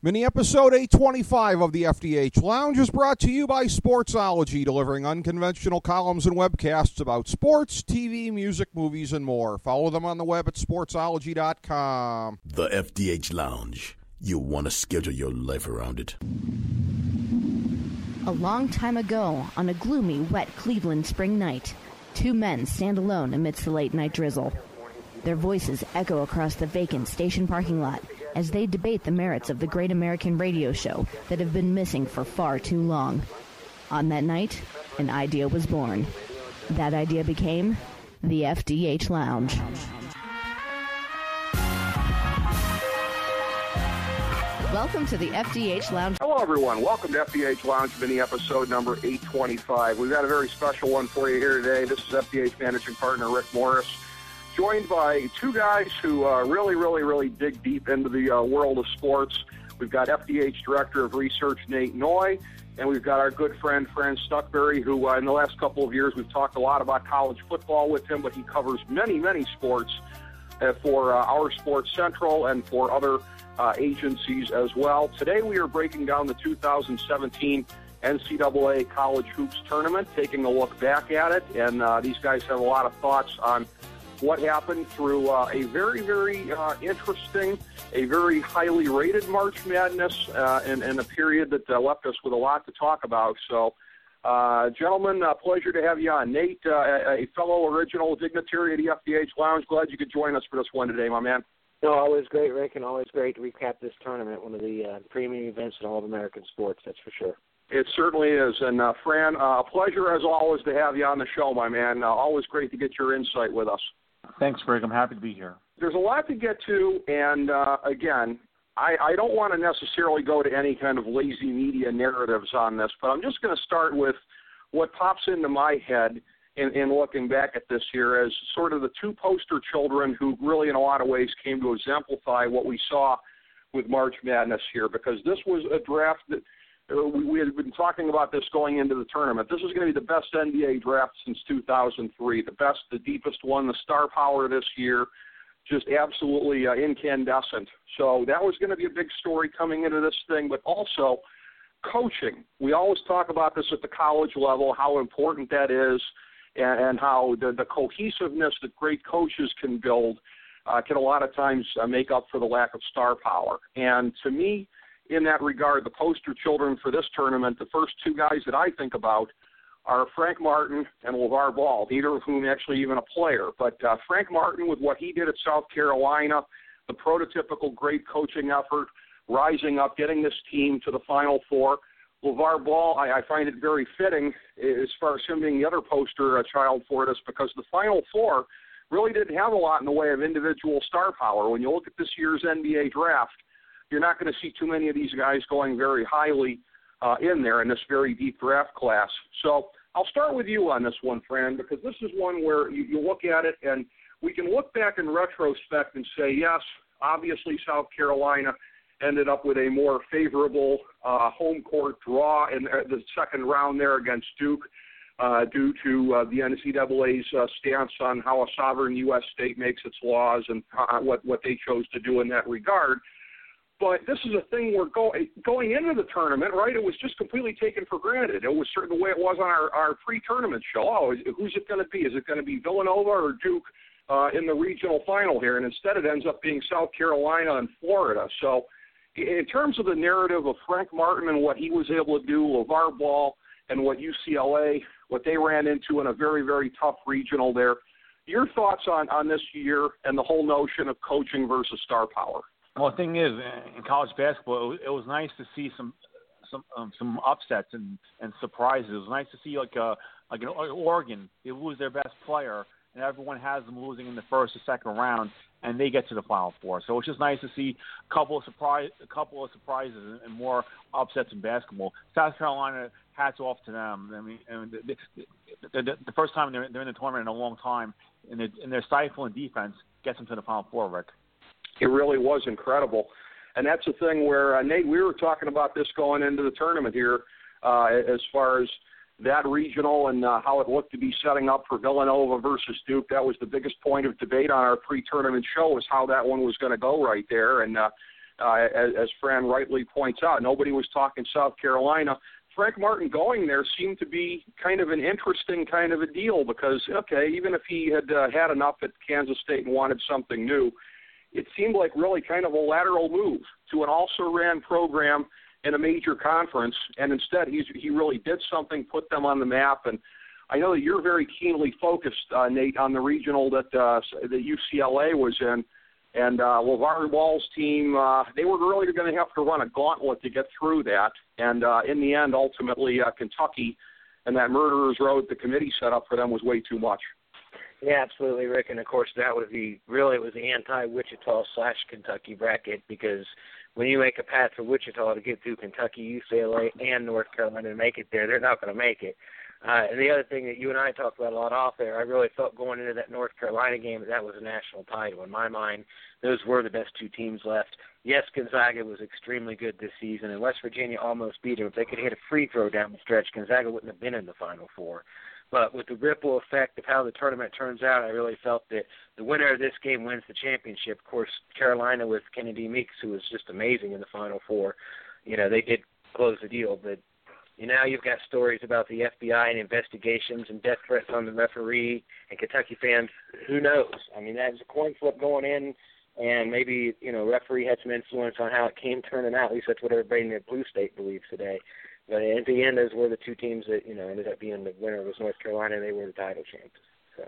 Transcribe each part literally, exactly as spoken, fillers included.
Mini episode eight twenty-five of the F D H Lounge is brought to you by Sportsology, delivering unconventional columns and webcasts about sports, T V, music, movies, and more. Follow them on the web at sportsology dot com. The F D H Lounge. You'll want to schedule your life around it. A long time ago, on a gloomy, wet Cleveland spring night, two men stand alone amidst the late-night drizzle. Their voices echo across the vacant station parking lot as they debate the merits of the great American radio show that have been missing for far too long. On that night, an idea was born. That idea became the F D H Lounge. Welcome to the F D H Lounge. Hello, everyone. Welcome to F D H Lounge mini episode number eight twenty-five. We've got a very special one for you here today. This is F D H managing partner Rick Morris, joined by two guys who uh, really, really, really dig deep into the uh, world of sports. We've got F D H Director of Research Nate Noy, and we've got our good friend Fran Stuckberry, who uh, in the last couple of years we've talked a lot about college football with him, but he covers many, many sports uh, for uh, our Sports Central and for other uh, agencies as well. Today we are breaking down the two thousand seventeen N C double A College Hoops Tournament, taking a look back at it, and uh, these guys have a lot of thoughts on what happened through uh, a very, very uh, interesting, a very highly rated March Madness, uh, and, and a period that uh, left us with a lot to talk about. So, uh, gentlemen, uh, pleasure to have you on. Nate, uh, a fellow original dignitary of the F D H Lounge, glad you could join us for this one today, my man. No, always great, Rick, and always great to recap this tournament, one of the uh, premium events in all of American sports, that's for sure. It certainly is. And, uh, Fran, uh, a pleasure as always to have you on the show, my man. Uh, always great to get your insight with us. Thanks, Greg. I'm happy to be here. There's a lot to get to, and, uh, again, I, I don't want to necessarily go to any kind of lazy media narratives on this, but I'm just going to start with what pops into my head in, in looking back at this year as sort of the two poster children who really in a lot of ways came to exemplify what we saw with March Madness here, because this was a draft that uh, we, we had been talking about this going into the tournament. This is going to be the best N B A draft since two thousand three, the best, the deepest one, the star power this year, just absolutely uh, incandescent. So that was going to be a big story coming into this thing, but also coaching. We always talk about this at the college level, how important that is, and, and how the, the cohesiveness that great coaches can build uh, can a lot of times uh, make up for the lack of star power. And to me, in that regard, the poster children for this tournament, the first two guys that I think about are Frank Martin and LeVar Ball, neither of whom actually even a player. But uh, Frank Martin, with what he did at South Carolina, the prototypical great coaching effort, rising up, getting this team to the Final Four. LeVar Ball, I, I find it very fitting as far as him being the other poster uh, child for this, because the Final Four really didn't have a lot in the way of individual star power. When you look at this year's N B A draft, you're not going to see too many of these guys going very highly uh, in there in this very deep draft class. So I'll start with you on this one, Fran, because this is one where you, you look at it and we can look back in retrospect and say, yes, obviously South Carolina ended up with a more favorable uh, home court draw in the second round there against Duke uh, due to uh, the N C double A's uh, stance on how a sovereign U S state makes its laws and uh, what, what they chose to do in that regard. But this is a thing where go, going into the tournament, right, it was just completely taken for granted. It was certain the way it was on our, our pre-tournament show. Oh, is, who's it going to be? Is it going to be Villanova or Duke uh, in the regional final here? And instead it ends up being South Carolina and Florida. So in terms of the narrative of Frank Martin and what he was able to do, LeVar Ball and what U C L A, what they ran into in a very, very tough regional there, your thoughts on, on this year and the whole notion of coaching versus star power? Well, the thing is, in college basketball, it was, it was nice to see some some um, some upsets and, and surprises. It was nice to see like a, like an Oregon, they lose their best player, and everyone has them losing in the first or second round, and they get to the Final Four. So it's just nice to see a couple of surprise, a couple of surprises and more upsets in basketball. South Carolina, hats off to them. I mean, and the, the, the, the first time they're, they're in the tournament in a long time, and, and their stifling defense gets them to the Final Four, Rick. It really was incredible. And that's the thing where, uh, Nate, we were talking about this going into the tournament here uh, as far as that regional and uh, how it looked to be setting up for Villanova versus Duke. That was the biggest point of debate on our pre-tournament show, was how that one was going to go right there. And uh, uh, as, as Fran rightly points out. Nobody was talking South Carolina. Frank Martin going there seemed to be kind of an interesting kind of a deal because, okay, even if he had uh, had enough at Kansas State and wanted something new, it seemed like really kind of a lateral move to an also-ran program in a major conference, and instead he's, he really did something, put them on the map. And I know that you're very keenly focused, uh, Nate, on the regional that uh, that U C L A was in. And uh, LeVar Ball's team, uh, they were really going to have to run a gauntlet to get through that. And uh, in the end, ultimately, uh, Kentucky and that murderer's road the committee set up for them was way too much. Yeah, absolutely, Rick. And, of course, that would be really it was the anti-Wichita slash Kentucky bracket because when you make a path for Wichita to get through Kentucky, U C L A, and North Carolina and make it there, they're not going to make it. Uh, and the other thing that you and I talked about a lot off there, I really felt going into that North Carolina game that that was a national title. In my mind, those were the best two teams left. Yes, Gonzaga was extremely good this season, and West Virginia almost beat them. If they could hit a free throw down the stretch, Gonzaga wouldn't have been in the Final Four. But with the ripple effect of how the tournament turns out, I really felt that the winner of this game wins the championship. Of course, Carolina with Kennedy Meeks, who was just amazing in the Final Four, you know, they did close the deal, but you know, you've got stories about the F B I and investigations and death threats on the referee and Kentucky fans. Who knows? I mean, that was a coin flip going in, and maybe, you know, referee had some influence on how it came turning out. At least that's what everybody in the Blue State believes today. But at the end, those were the two teams that, you know, ended up being the winner was North Carolina, and they were the title champs. So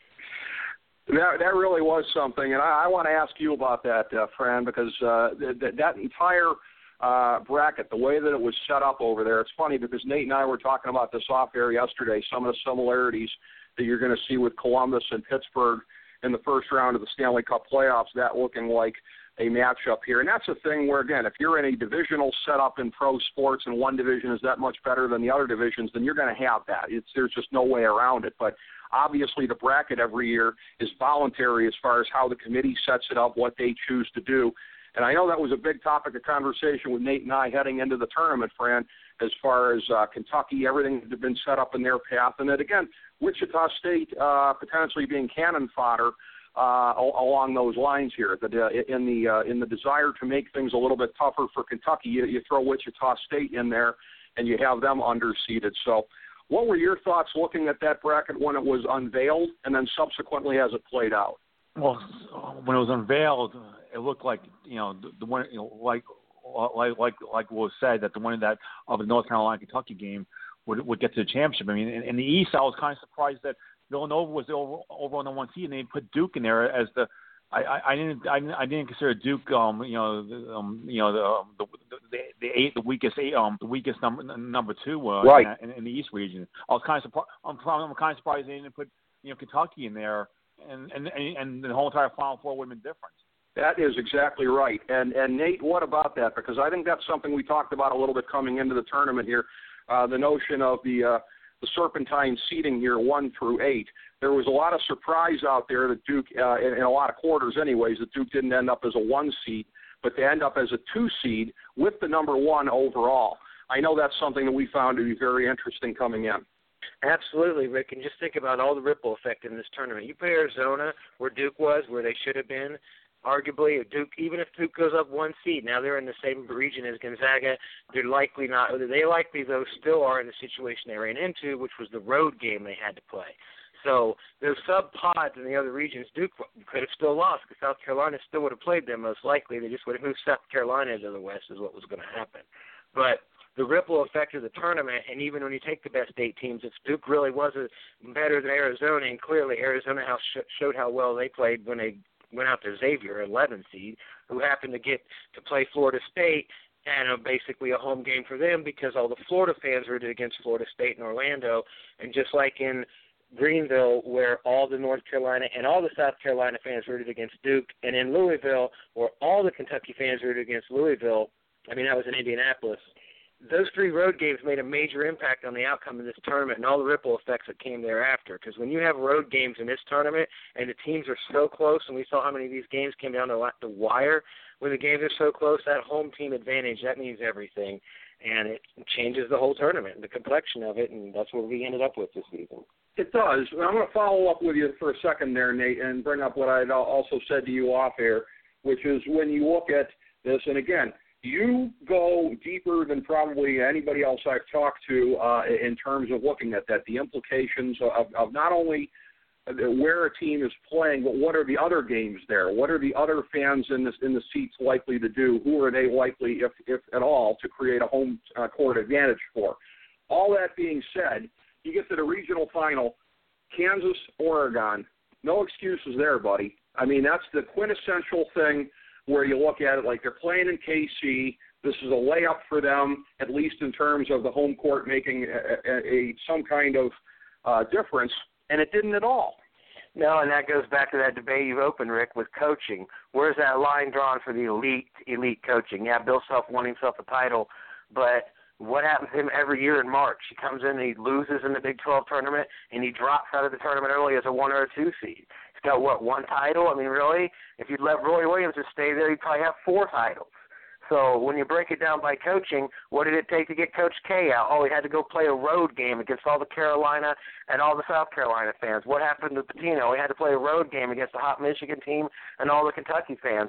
that that really was something, and I, I want to ask you about that, uh, Fran, because uh, th- that entire Uh, bracket, the way that it was set up over there. It's funny because Nate and I were talking about this off air yesterday, some of the similarities that you're going to see with Columbus and Pittsburgh in the first round of the Stanley Cup playoffs, that looking like a matchup here. And that's a thing where, again, if you're in a divisional setup in pro sports and one division is that much better than the other divisions, then you're going to have that. It's, there's just no way around it. But obviously the bracket every year is voluntary as far as how the committee sets it up, what they choose to do. And I know that was a big topic of conversation with Nate and I heading into the tournament, Fran, as far as uh, Kentucky, everything had been set up in their path. And then, again, Wichita State uh, potentially being cannon fodder uh, along those lines here. That uh, in the uh, in the desire to make things a little bit tougher for Kentucky, you, you throw Wichita State in there and you have them underseeded. So what were your thoughts looking at that bracket when it was unveiled and then subsequently as it played out? Well, when it was unveiled, it looked like, you know, the, the one, you know, like like like like was said, that the winner that of the North Carolina Kentucky game would would get to the championship. I mean, in, in the East, I was kind of surprised that Villanova was the over, over on the one seed, and they put Duke in there as the. I, I, I didn't I didn't I didn't consider Duke um you know the, um you know the um, the, the the eight the weakest eight um the weakest number number two uh, right. in, in, in the East region. I was kind of surprised. I'm, I'm kind of surprised they didn't put you know Kentucky in there. And, and and the whole entire Final Four would have been different. That is exactly right. And and Nate, what about that? Because I think that's something we talked about a little bit coming into the tournament here. Uh, the notion of the uh, the serpentine seeding here, one through eight. There was a lot of surprise out there that Duke, uh, in, in a lot of quarters, anyways, that Duke didn't end up as a one seed, but they end up as a two seed with the number one overall. I know that's something that we found to be very interesting coming in. Absolutely, Rick, and just think about all the ripple effect in this tournament. You play Arizona, where Duke was, where they should have been. Arguably, Duke, even if Duke goes up one seed, now they're in the same region as Gonzaga. They're likely not. They likely, though, still are in the situation they ran into, which was the road game they had to play. So those sub-pods in the other regions, Duke could have still lost because South Carolina still would have played them most likely. They just would have moved South Carolina to the West is what was going to happen. But the ripple effect of the tournament, and even when you take the best eight teams, if Duke really was a, better than Arizona, and clearly Arizona how sh- showed how well they played when they went out to Xavier, eleven seed, who happened to get to play Florida State, and uh, basically a home game for them because all the Florida fans rooted against Florida State and Orlando, and just like in Greenville, where all the North Carolina and all the South Carolina fans rooted against Duke, and in Louisville, where all the Kentucky fans rooted against Louisville, I mean, that was in Indianapolis. Those three road games made a major impact on the outcome of this tournament and all the ripple effects that came thereafter. Because when you have road games in this tournament and the teams are so close, and we saw how many of these games came down to the wire, when the games are so close, that home team advantage, that means everything. And it changes the whole tournament, the complexion of it, and that's what we ended up with this season. It does. I'm going to follow up with you for a second there, Nate, and bring up what I had also said to you off air, which is when you look at this, and again, you go deeper than probably anybody else I've talked to uh, in terms of looking at that, the implications of, of not only where a team is playing, but what are the other games there? What are the other fans in this in the seats likely to do? Who are they likely, if if at all, to create a home uh, court advantage for? All that being said, you get to the regional final, Kansas, Oregon. No excuses there, buddy. I mean, that's the quintessential thing where you look at it like they're playing in K C. This is a layup for them, at least in terms of the home court making a, a, a some kind of uh, difference, and it didn't at all. No, and that goes back to that debate you've opened, Rick, with coaching. Where's that line drawn for the elite, elite coaching? Yeah, Bill Self won himself a title, but what happens to him every year in March? He comes in and he loses in the Big twelve tournament, and he drops out of the tournament early as a one or a two seed. He's got, what, one title? I mean, really? If you'd let Roy Williams just stay there, he'd probably have four titles. So when you break it down by coaching, what did it take to get Coach K out? Oh, he had to go play a road game against all the Carolina and all the South Carolina fans. What happened to Pitino? He had to play a road game against the hot Michigan team and all the Kentucky fans.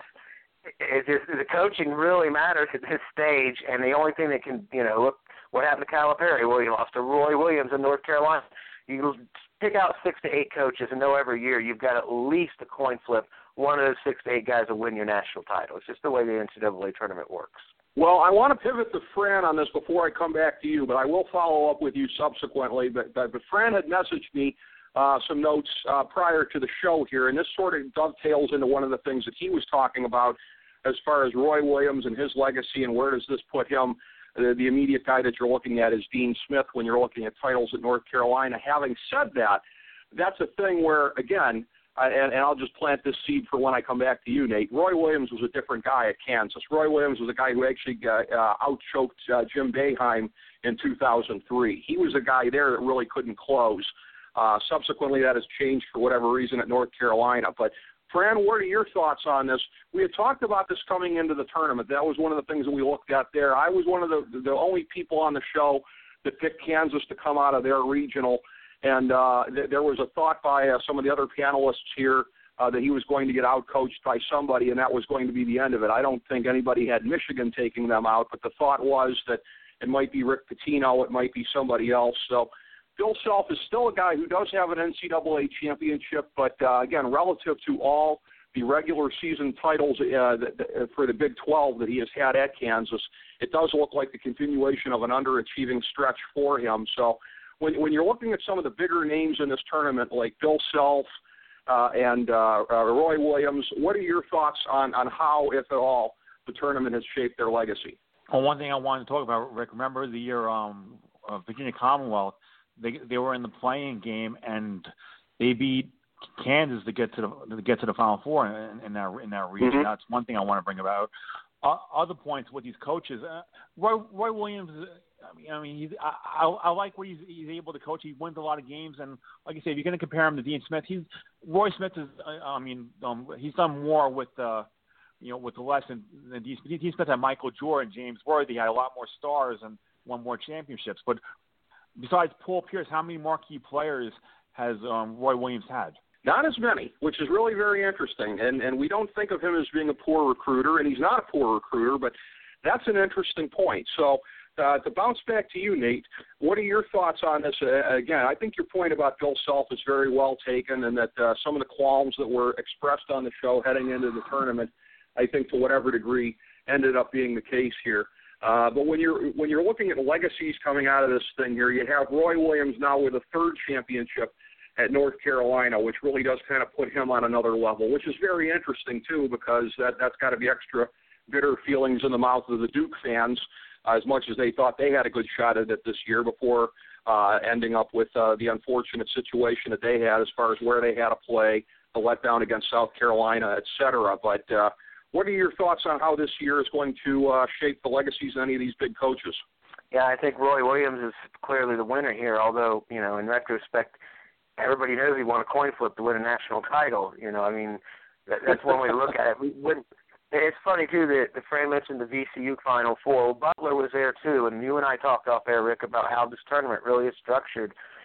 It just, the coaching really matters at this stage, and the only thing that can, you know, look, what happened to Calipari? Well, he lost to Roy Williams in North Carolina. You pick out six to eight coaches and know every year you've got at least a coin flip. One of those six to eight guys will win your national title. It's just the way the N C double A tournament works. Well, I want to pivot to Fran on this before I come back to you, but I will follow up with you subsequently. But, but, but Fran had messaged me uh, some notes uh, prior to the show here, and this sort of dovetails into one of the things that he was talking about as far as Roy Williams and his legacy and where does this put him. The, the immediate guy that you're looking at is Dean Smith when you're looking at titles at North Carolina. Having said that, that's a thing where, again, uh, and, and I'll just plant this seed for when I come back to you, Nate. Roy Williams was a different guy at Kansas. Roy Williams was a guy who actually uh, uh, out-choked uh, Jim Boeheim in two thousand three. He was a guy there that really couldn't close. Uh, subsequently, that has changed for whatever reason at North Carolina. But Fran, what are your thoughts on this? We had talked about this coming into the tournament. That was one of the things that we looked at there. I was one of the the only people on the show that picked Kansas to come out of their regional, and uh, th- there was a thought by uh, some of the other panelists here uh, that he was going to get out-coached by somebody, and that was going to be the end of it. I don't think anybody had Michigan taking them out, but the thought was that it might be Rick Pitino, it might be somebody else. So Bill Self is still a guy who does have an N C double A championship, but, uh, again, relative to all the regular season titles uh, that, that, for the Big twelve that he has had at Kansas, it does look like the continuation of an underachieving stretch for him. So when, when you're looking at some of the bigger names in this tournament, like Bill Self uh, and uh, uh, Roy Williams, what are your thoughts on, on how, if at all, the tournament has shaped their legacy? Well, one thing I wanted to talk about, Rick, remember the year um, uh, Virginia Commonwealth, They they were in the playing game and they beat Kansas to get to the to get to the Final Four in, in that in that region. Mm-hmm. That's one thing I want to bring about. Uh, other points with these coaches, uh, Roy, Roy Williams. I mean, I mean, he's, I, I, I like what he's, he's able to coach. He wins a lot of games, and like I said, if you're going to compare him to Dean Smith, he's Roy Smith is. I mean, um, he's done more with uh, you know with the less than, than Dean Smith. Dean Smith had Michael Jordan, James Worthy, had a lot more stars and won more championships, but. Besides Paul Pierce, how many marquee players has um, Roy Williams had? Not as many, which is really very interesting. And, and we don't think of him as being a poor recruiter, and he's not a poor recruiter, but that's an interesting point. So uh, to bounce back to you, Nate, what are your thoughts on this? Uh, again, I think your point about Bill Self is very well taken, and that uh, some of the qualms that were expressed on the show heading into the tournament, I think to whatever degree, ended up being the case here. Uh, but when you're when you're looking at legacies coming out of this thing here, you have Roy Williams now with a third championship at North Carolina, which really does kind of put him on another level, which is very interesting, too, because that, that's got to be extra bitter feelings in the mouth of the Duke fans, uh, as much as they thought they had a good shot at it this year before uh, ending up with uh, the unfortunate situation that they had as far as where they had to play, the letdown against South Carolina, et cetera. But uh, what are your thoughts on how this year is going to uh, shape the legacies of any of these big coaches? Yeah, I think Roy Williams is clearly the winner here, although, you know, in retrospect, everybody knows he won a coin flip to win a national title. You know, I mean, that, that's one way to look at it. We wouldn't, it's funny, too, that the Fran mentioned the V C U Final Four. Well, Butler was there, too, and you and I talked off air, Rick, about how this tournament really is structured.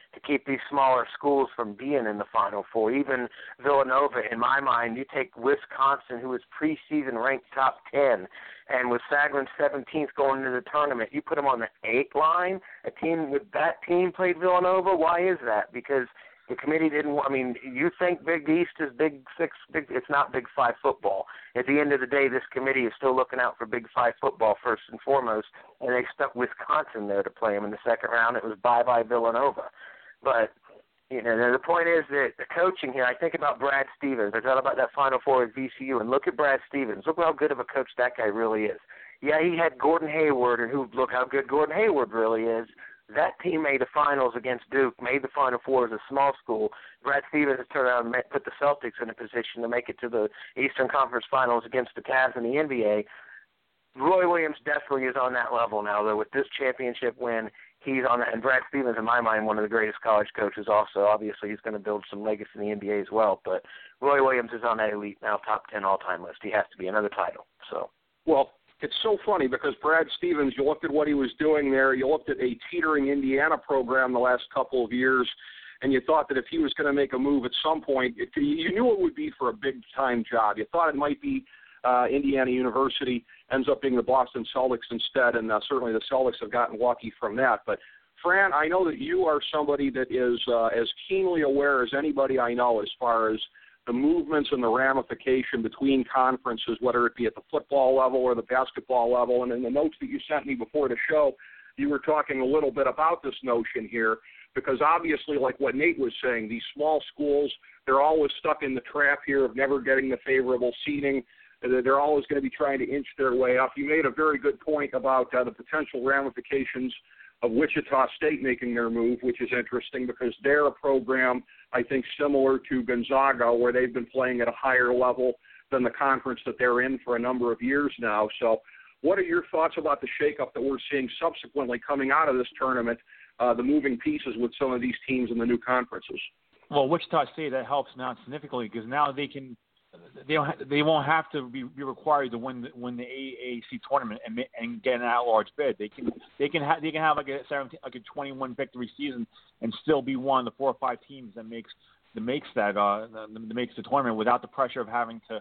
to keep these smaller schools from being in the Final Four. Even Villanova, in my mind, you take Wisconsin, who was preseason ranked top ten, and with Sagarin seventeenth going into the tournament, you put them on the eighth line. A team with that team played Villanova. Why is that? Because the committee didn't. I mean, you think Big East is Big Six? Big, it's not Big Five football. At the end of the day, this committee is still looking out for Big Five football first and foremost, and they stuck Wisconsin there to play them in the second round. It was bye-bye Villanova. But you know, the point is that the coaching here. I think about Brad Stevens. I thought about that Final Four at V C U, and look at Brad Stevens. Look how good of a coach that guy really is. Yeah, he had Gordon Hayward, and who look how good Gordon Hayward really is. That team made the finals against Duke, made the Final Four as a small school. Brad Stevens turned around and put the Celtics in a position to make it to the Eastern Conference Finals against the Cavs in the N B A. Roy Williams definitely is on that level now, though. With this championship win, he's on that. And Brad Stevens, in my mind, one of the greatest college coaches also. Obviously, he's going to build some legacy in the N B A as well. But Roy Williams is on that elite now top ten all-time list. He has to be another title. So, well, it's so funny because Brad Stevens, you looked at what he was doing there. You looked at a teetering Indiana program the last couple of years, and you thought that if he was going to make a move at some point, it, you knew it would be for a big-time job. You thought it might be uh, Indiana University, ends up being the Boston Celtics instead, and uh, certainly the Celtics have gotten lucky from that. But, Fran, I know that you are somebody that is uh, as keenly aware as anybody I know as far as the movements and the ramification between conferences, whether it be at the football level or the basketball level. And in the notes that you sent me before the show, you were talking a little bit about this notion here, because obviously, like what Nate was saying, these small schools, they're always stuck in the trap here of never getting the favorable seating. They're always going to be trying to inch their way up. You made a very good point about uh, the potential ramifications of Wichita State making their move, which is interesting because they're a program, I think, similar to Gonzaga, where they've been playing at a higher level than the conference that they're in for a number of years now. So what are your thoughts about the shakeup that we're seeing subsequently coming out of this tournament, uh, the moving pieces with some of these teams in the new conferences? Well, Wichita State, that helps now significantly because now they can they don't ha- they won't have to be, be required to win the, win the A A C tournament and and get an at-large bid. They can they can have they can have like a seventeen, like a twenty-one victory season and still be one of the four or five teams that makes that makes that uh that makes the tournament without the pressure of having to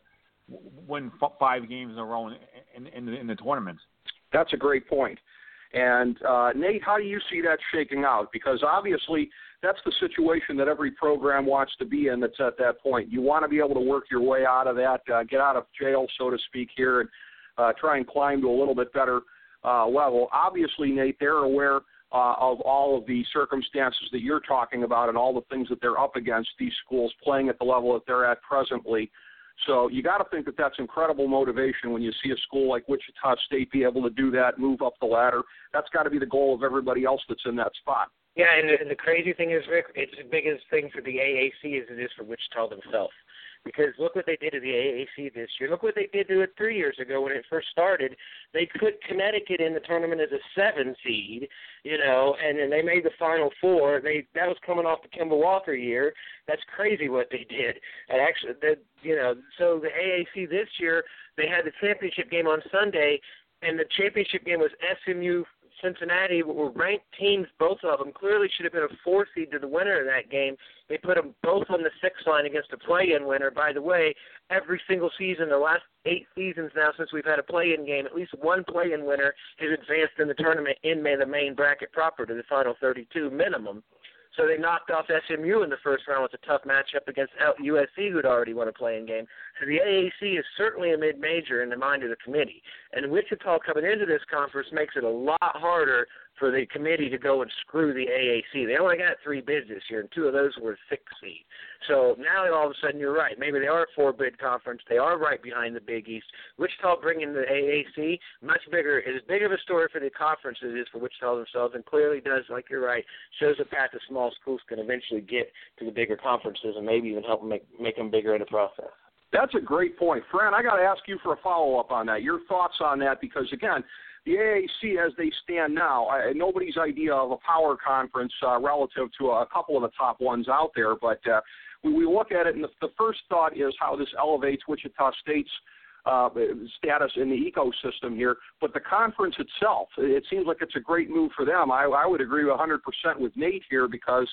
win f- five games in a row in in, in, the, in the tournament. That's a great point. And uh, Nate, how do you see that shaking out? Because obviously that's the situation that every program wants to be in that's at that point. You want to be able to work your way out of that, uh, get out of jail, so to speak, here, and uh, try and climb to a little bit better uh, level. Obviously, Nate, they're aware uh, of all of the circumstances that you're talking about and all the things that they're up against, these schools playing at the level that they're at presently. So you got to think that that's incredible motivation when you see a school like Wichita State be able to do that, move up the ladder. That's got to be the goal of everybody else that's in that spot. Yeah, and the, and the crazy thing is, Rick, it's the biggest thing for the A A C as it is for Wichita themselves. Because look what they did to the A A C this year. Look what they did to it three years ago when it first started. They put Connecticut in the tournament as a seven seed, you know, and then they made the Final Four. They that was coming off the Kemba Walker year. That's crazy what they did. And actually, the, you know, so the A A C this year, they had the championship game on Sunday, and the championship game was S M U Cincinnati, were ranked teams, both of them. Clearly should have been a four seed to the winner of that game. They put them both on the six line against a play-in winner. By the way, every single season, the last eight seasons now since we've had a play-in game, at least one play-in winner has advanced in the tournament in the main bracket proper to the final thirty-two minimum. So they knocked off S M U in the first round with a tough matchup against U S C, who'd already won a play-in game. So the A A C is certainly a mid-major in the mind of the committee. And Wichita coming into this conference makes it a lot harder for the committee to go and screw the A A C. They only got three bids this year, and two of those were six seed. So now all of a sudden you're right. Maybe they are a four-bid conference. They are right behind the Big East. Wichita bringing the A A C, much bigger, is as big of a story for the conference as it is for Wichita themselves, and clearly does, like you're right, shows a path the small schools can eventually get to the bigger conferences and maybe even help them make, make them bigger in the process. That's a great point. Fran, I got to ask you for a follow-up on that. Your thoughts on that, because, again, the A A C as they stand now, I, nobody's idea of a power conference uh, relative to a couple of the top ones out there, but uh, we, we look at it, and the, the first thought is how this elevates Wichita State's uh, status in the ecosystem here, but the conference itself, it seems like it's a great move for them. I, I would agree one hundred percent with Nate here because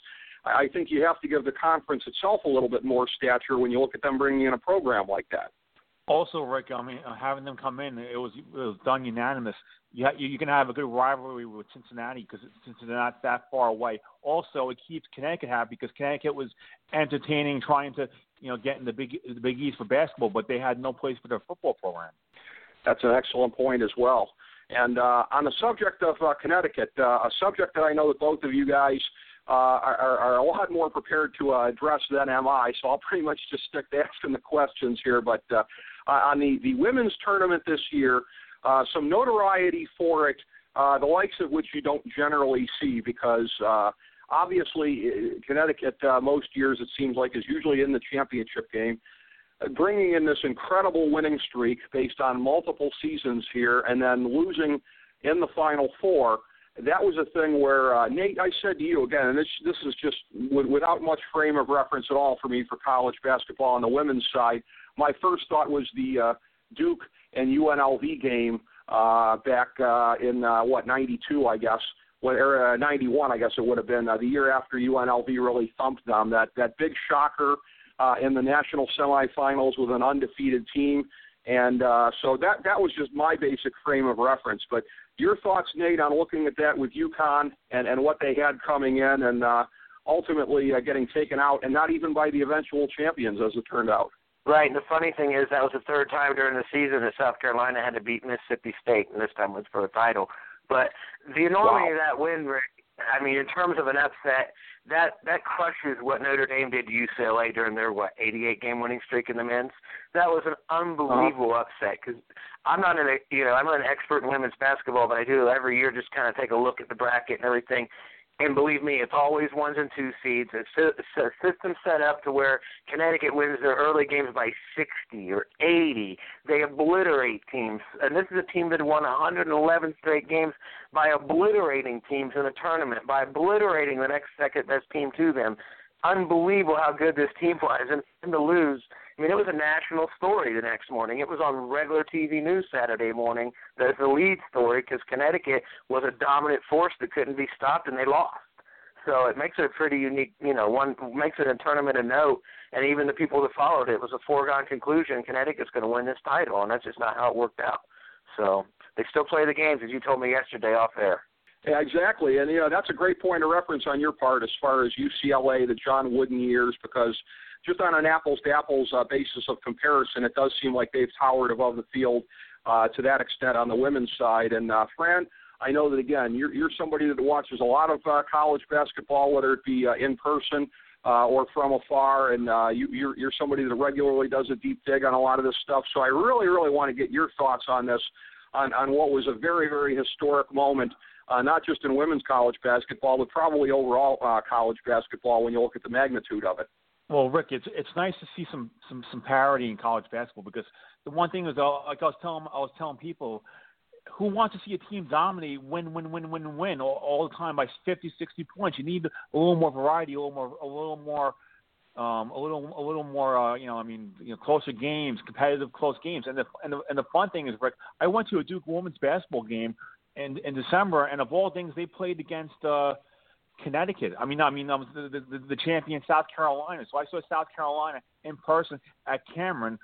I think you have to give the conference itself a little bit more stature when you look at them bringing in a program like that. Also, Rick, I mean, having them come in, it was it was done unanimous. You ha- you can have a good rivalry with Cincinnati because Cincinnati's not that far away. Also, it keeps Connecticut happy because Connecticut was entertaining, trying to you know get in the Big the Big East for basketball, but they had no place for their football program. That's an excellent point as well. And uh, on the subject of uh, Connecticut, uh, a subject that I know that both of you guys uh, are, are a lot more prepared to uh, address than am I, so I'll pretty much just stick to asking the questions here. But uh, on the, the women's tournament this year, uh, some notoriety for it, uh, the likes of which you don't generally see because uh, obviously Connecticut uh, most years it seems like is usually in the championship game. Bringing in this incredible winning streak based on multiple seasons here and then losing in the Final Four, that was a thing where, uh, Nate, I said to you again, and this this is just w- without much frame of reference at all for me for college basketball on the women's side, my first thought was the uh, Duke and U N L V game uh, back uh, in, uh, what, ninety-two, I guess, or uh, ninety-one, I guess it would have been, uh, the year after U N L V really thumped them, that, that big shocker Uh, in the national semifinals with an undefeated team. And uh, so that that was just my basic frame of reference. But your thoughts, Nate, on looking at that with UConn and, and what they had coming in and uh, ultimately uh, getting taken out, and not even by the eventual champions, as it turned out. Right, and the funny thing is that was the third time during the season that South Carolina had to beat Mississippi State, and this time was for the title. But the enormity Wow. of that win, Rick, I mean, in terms of an upset, that that crushes what Notre Dame did to U C L A during their, what, eighty-eight game winning streak in the men's. That was an unbelievable uh-huh. upset because I'm not an, you know, I'm not an expert in women's basketball, but I do every year just kind of take a look at the bracket and everything. And believe me, it's always ones and two seeds. It's a system set up to where Connecticut wins their early games by sixty or eighty. They obliterate teams. And this is a team that won one hundred eleven straight games by obliterating teams in the tournament, by obliterating the next second-best team to them. Unbelievable how good this team was. And, and to lose, I mean, it was a national story the next morning. It was on regular T V news Saturday morning. That's the lead story because Connecticut was a dominant force that couldn't be stopped, and they lost. So it makes it a pretty unique, you know, one makes it a tournament of note. And even the people that followed it, it was a foregone conclusion. Connecticut's going to win this title, and that's just not how it worked out. So they still play the games, as you told me yesterday off air. Yeah, exactly. And, you know, that's a great point of reference on your part as far as U C L A, the John Wooden years, because just on an apples-to-apples uh, basis of comparison, it does seem like they've towered above the field uh, to that extent on the women's side. And, uh, Fran, I know that, again, you're, you're somebody that watches a lot of uh, college basketball, whether it be uh, in person uh, or from afar, and uh, you, you're, you're somebody that regularly does a deep dig on a lot of this stuff. So I really, really want to get your thoughts on this, on, on what was a very, very historic moment, uh, not just in women's college basketball, but probably overall uh, college basketball when you look at the magnitude of it. Well, Rick, it's it's nice to see some, some, some parity in college basketball because the one thing is, uh, like I was telling I was telling people, who wants to see a team dominate, win, win, win, win, win all, all the time by fifty, sixty points? You need a little more variety, a little more, a little more, um, a little, a little more. Uh, you know, I mean, you know, closer games, competitive, close games. And the and the and the fun thing is, Rick, I went to a Duke women's basketball game in in December, and of all things, they played against Uh, Connecticut. I mean, I mean, um, the, the the champion South Carolina. So I saw South Carolina in person at Cameron,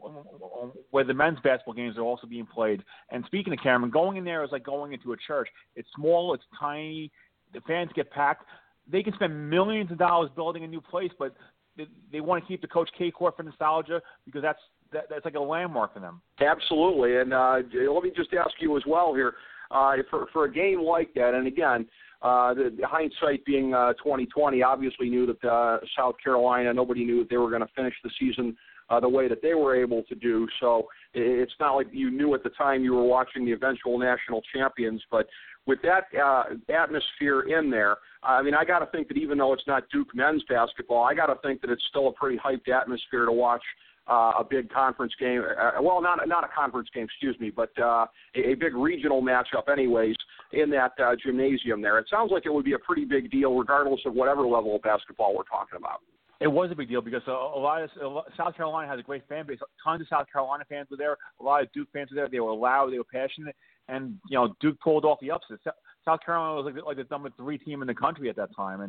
where the men's basketball games are also being played. And speaking of Cameron, going in there is like going into a church. It's small, it's tiny. The fans get packed. They can spend millions of dollars building a new place, but they, they want to keep the Coach K court for nostalgia because that's that, that's like a landmark for them. Absolutely. And uh, let me just ask you as well here, uh, for for a game like that, and again. Uh, the, the hindsight being uh, twenty twenty, obviously knew that uh, South Carolina, nobody knew that they were going to finish the season uh, the way that they were able to do. So it's not like you knew at the time you were watching the eventual national champions. But with that uh, atmosphere in there, I mean, I got to think that even though it's not Duke men's basketball, I got to think that it's still a pretty hyped atmosphere to watch uh, a big conference game. Uh, well, not not a conference game, excuse me, but uh, a, a big regional matchup anyways in that uh, gymnasium there. It sounds like it would be a pretty big deal regardless of whatever level of basketball we're talking about. It was a big deal because a, a lot of a lot, South Carolina has a great fan base. Tons of South Carolina fans were there. A lot of Duke fans were there. They were loud. They were passionate. And, you know, Duke pulled off the upset. South Carolina was like, like the number three team in the country at that time. And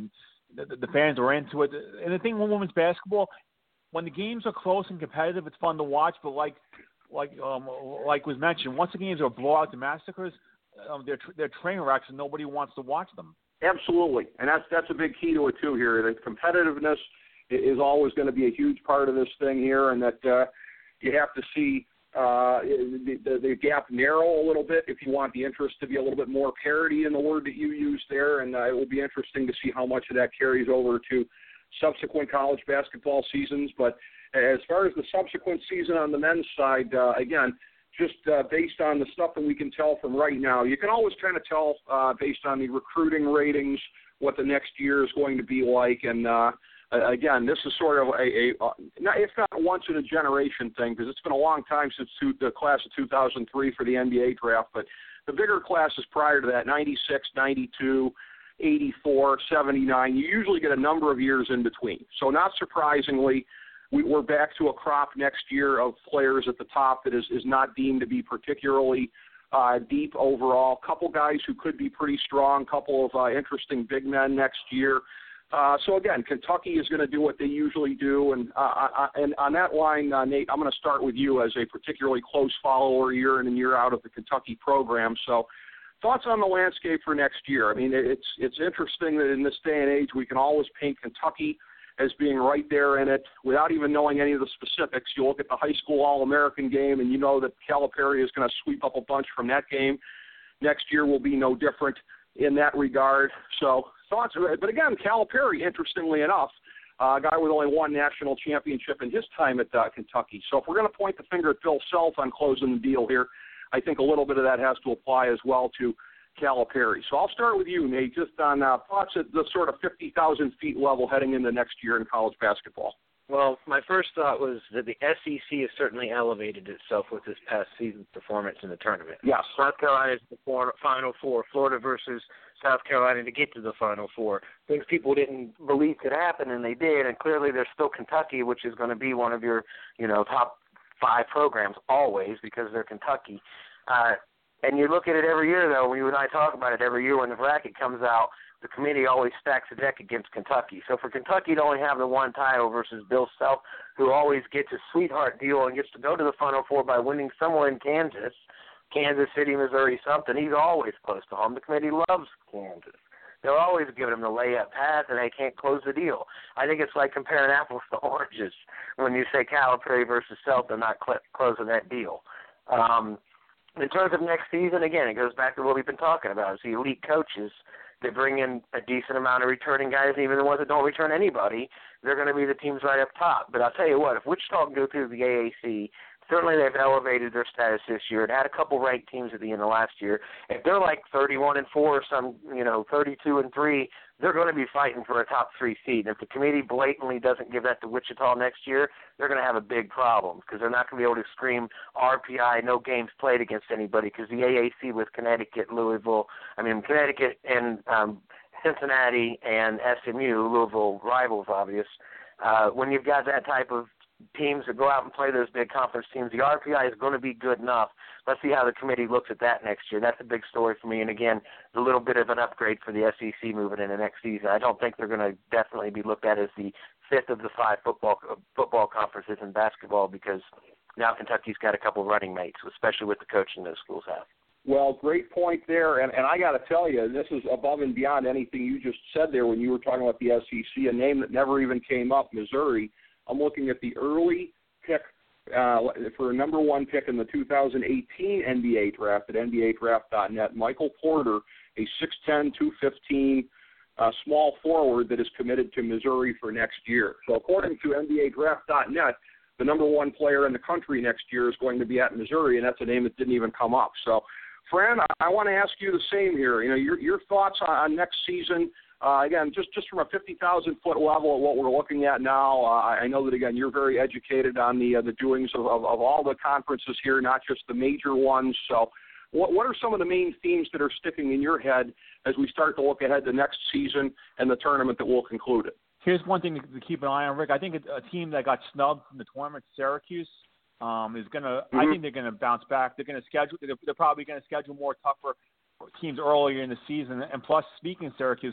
the, the fans are into it. And the thing with women's basketball, when the games are close and competitive, it's fun to watch. But like like um, like was mentioned, once the games are blowouts and massacres, um, they're they're train wrecks and nobody wants to watch them. Absolutely, and that's that's a big key to it too. Here, the competitiveness is always going to be a huge part of this thing here, and that uh, you have to see uh, the, the, the gap narrow a little bit if you want the interest to be a little bit more parity in the word that you used there, and uh, it will be interesting to see how much of that carries over to subsequent college basketball seasons. But as far as the subsequent season on the men's side, uh, again, just uh, based on the stuff that we can tell from right now, you can always kind of tell uh, based on the recruiting ratings what the next year is going to be like. And, uh, again, this is sort of a, a, a it's not a once-in-a-generation thing because it's been a long time since two, the class of two thousand three for the N B A draft, but the bigger classes prior to that, ninety-six, ninety-two, eighty-four, seventy-nine, you usually get a number of years in between. So not surprisingly, we, we're back to a crop next year of players at the top that is, is not deemed to be particularly uh, deep overall. Couple guys who could be pretty strong, couple of uh, interesting big men next year. Uh, so, again, Kentucky is going to do what they usually do. And, uh, I, and on that line, uh, Nate, I'm going to start with you as a particularly close follower year in and year out of the Kentucky program. So thoughts on the landscape for next year? I mean, it's it's interesting that in this day and age we can always paint Kentucky as being right there in it without even knowing any of the specifics. You look at the high school All-American game, and you know that Calipari is going to sweep up a bunch from that game. Next year will be no different in that regard. So thoughts, but again, Calipari, interestingly enough, uh, a guy with only one national championship in his time at uh, Kentucky. So if we're going to point the finger at Bill Self on closing the deal here, I think a little bit of that has to apply as well to Calipari. So I'll start with you, Nate, just on uh, thoughts at the sort of fifty thousand feet level heading into next year in college basketball. Well, my first thought was that the S E C has certainly elevated itself with this past season's performance in the tournament. Yes. South Carolina's the Final Four, Florida versus South Carolina to get to the Final Four. Things people didn't believe could happen, and they did, and clearly there's still Kentucky, which is going to be one of your, you know, top five programs always because they're Kentucky. Uh, and you look at it every year, though, you and I talk about it every year when the bracket comes out, the committee always stacks the deck against Kentucky. So for Kentucky to only have the one title versus Bill Self, who always gets a sweetheart deal and gets to go to the Final Four by winning somewhere in Kansas, Kansas City, Missouri, something, he's always close to home. The committee loves Kansas. They're always giving him the layup pass, and they can't close the deal. I think it's like comparing apples to oranges when you say Calipari versus Self, they're not cl- closing that deal. Um, in terms of next season, again, it goes back to what we've been talking about. It's the elite coaches. They bring in a decent amount of returning guys, even the ones that don't return anybody. They're going to be the teams right up top. But I'll tell you what, if Wichita can go through the A A C, certainly they've elevated their status this year. It had a couple ranked teams at the end of last year. If they're like thirty-one and four or some, you know, thirty-two and three, they're going to be fighting for a top three seed. And if the committee blatantly doesn't give that to Wichita next year, they're going to have a big problem because they're not going to be able to scream R P I, no games played against anybody, because the A A C with Connecticut, Louisville, I mean Connecticut and um, Cincinnati and S M U, Louisville rivals, obvious. Uh, when you've got that type of teams that go out and play those big conference teams, the R P I is going to be good enough. Let's see how the committee looks at that next year. That's a big story for me. And, again, a little bit of an upgrade for the S E C moving into next season. I don't think they're going to definitely be looked at as the fifth of the five football football conferences in basketball because now Kentucky's got a couple running mates, especially with the coaching those schools have. Well, great point there. And, and I got to tell you, this is above and beyond anything you just said there when you were talking about the S E C, a name that never even came up, Missouri. I'm looking at the early pick uh, for a number one pick in the two thousand eighteen N B A draft at N B A draft dot net. Michael Porter, a six ten, two fifteen uh, small forward that is committed to Missouri for next year. So according to N B A draft dot net, the number one player in the country next year is going to be at Missouri, and that's a name that didn't even come up. So, Fran, I, I want to ask you the same here. You know, your, your thoughts on, on next season. Uh, again, just, just from a fifty thousand foot level at what we're looking at now, uh, I know that, again, you're very educated on the uh, the doings of, of, of all the conferences here, not just the major ones. So what, what are some of the main themes that are sticking in your head as we start to look ahead to next season and the tournament that will conclude it? Here's one thing to keep an eye on, Rick. I think a team that got snubbed from the tournament, Syracuse, um, is going to mm-hmm. – I think they're going to bounce back. They're going to schedule – they're probably going to schedule more tougher teams earlier in the season. And plus, speaking of Syracuse,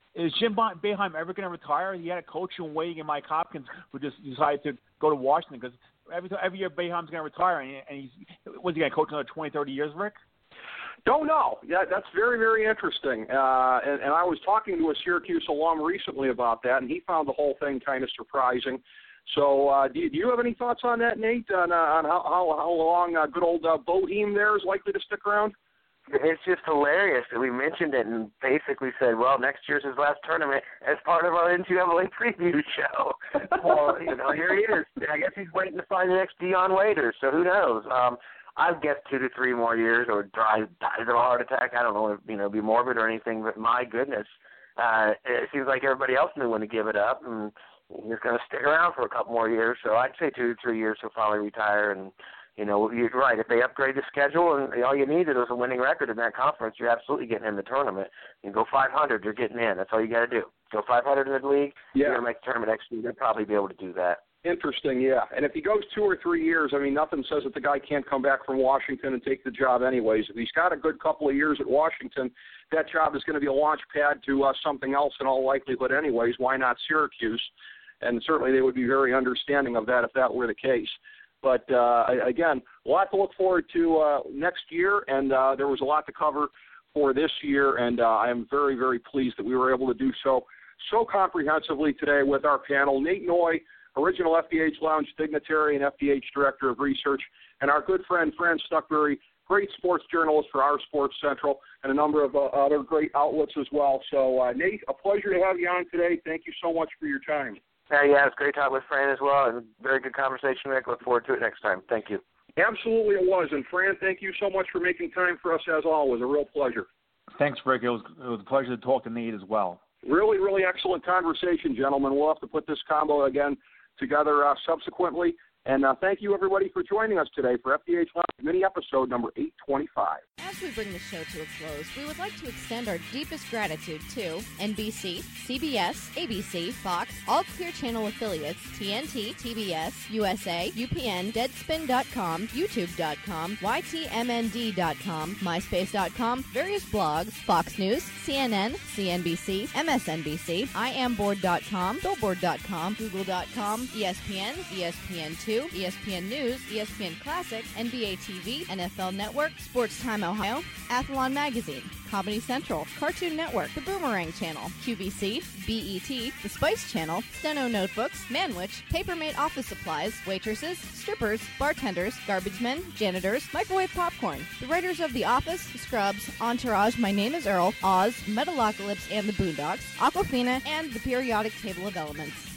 is Jim Boeheim ever going to retire? He had a coach in Wade and Mike Hopkins who just decided to go to Washington because every every year Boeheim's going to retire, and, and he's was he going to coach another twenty, thirty years, Rick? Don't know. Yeah, that's very, very interesting. Uh, and, and I was talking to a Syracuse alum recently about that, and he found the whole thing kind of surprising. So uh, do, you, do you have any thoughts on that, Nate, on, uh, on how, how, how long uh, good old uh, Boeheim there is likely to stick around? It's just hilarious that we mentioned it and basically said, well, next year's his last tournament as part of our N C double A preview show. Well, you know, here he is. I guess he's waiting to find the next Dion Waiters, so who knows? Um, I'd guess two to three more years or die, die of a heart attack. I don't know if, you know, be morbid or anything, but my goodness, uh, it seems like everybody else knew when to give it up, and he's going to stick around for a couple more years. So I'd say two to three years he'll probably retire. And, you know, you're right. If they upgrade the schedule and all you needed was a winning record in that conference, you're absolutely getting in the tournament. You go five hundred, you're getting in. That's all you got to do. Go five hundred in the league, yeah. You're going to make the tournament next year. You'll probably be able to do that. Interesting, yeah. And if he goes two or three years, I mean, nothing says that the guy can't come back from Washington and take the job anyways. If he's got a good couple of years at Washington, that job is going to be a launch pad to uh, something else in all likelihood anyways. Why not Syracuse? And certainly they would be very understanding of that if that were the case. But, uh, again, a lot to look forward to uh, next year, and uh, there was a lot to cover for this year, and uh, I am very, very pleased that we were able to do so so comprehensively today with our panel. Nate Noy, original F D H Lounge dignitary and F D H Director of Research, and our good friend Fran Stuckbury, great sports journalist for Our Sports Central, and a number of uh, other great outlets as well. So, uh, Nate, a pleasure to have you on today. Thank you so much for your time. Uh, yeah, it's great talking with Fran as well, and very good conversation, Rick. Look forward to it next time. Thank you. Absolutely it was. And, Fran, thank you so much for making time for us, as always. A real pleasure. Thanks, Rick. It was, it was a pleasure to talk to Nate as well. Really, really excellent conversation, gentlemen. We'll have to put this combo again together uh, subsequently. And uh, thank you, everybody, for joining us today for F D H Live mini episode number eight twenty-five. As we bring the show to a close, we would like to extend our deepest gratitude to N B C, C B S, A B C, Fox, all Clear Channel affiliates, T N T, T B S, U S A, U P N, Deadspin dot com, YouTube dot com, Y T M N D dot com, MySpace dot com, various blogs, Fox News, C N N, C N B C, M S N B C, I am board dot com, Billboard dot com, Google dot com, E S P N, E S P N two, E S P N News, E S P N Classic, N B A T V, N F L Network, Sports Time Ohio, Athlon Magazine, Comedy Central, Cartoon Network, The Boomerang Channel, Q V C, B E T, The Spice Channel, Steno Notebooks, Manwich, Papermate Office Supplies, waitresses, strippers, bartenders, garbage men, janitors, microwave popcorn, the writers of The Office, Scrubs, Entourage, My Name is Earl, Oz, Metalocalypse and the Boondocks, Aquafina, and The Periodic Table of Elements.